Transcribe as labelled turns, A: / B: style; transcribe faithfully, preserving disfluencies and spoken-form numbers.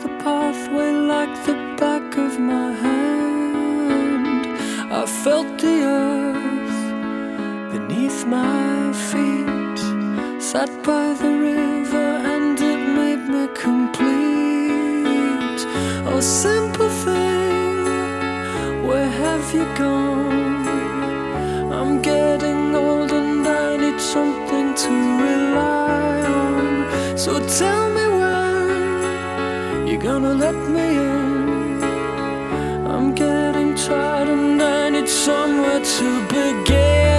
A: the pathway like the back of my hand. I felt the earth beneath my feet, sat by the river and it made me complete. Oh, simple thing, where have you gone? I'm getting old and I need something to rely on. So tell me when you're gonna let me in. I'm getting tired and I need somewhere to begin.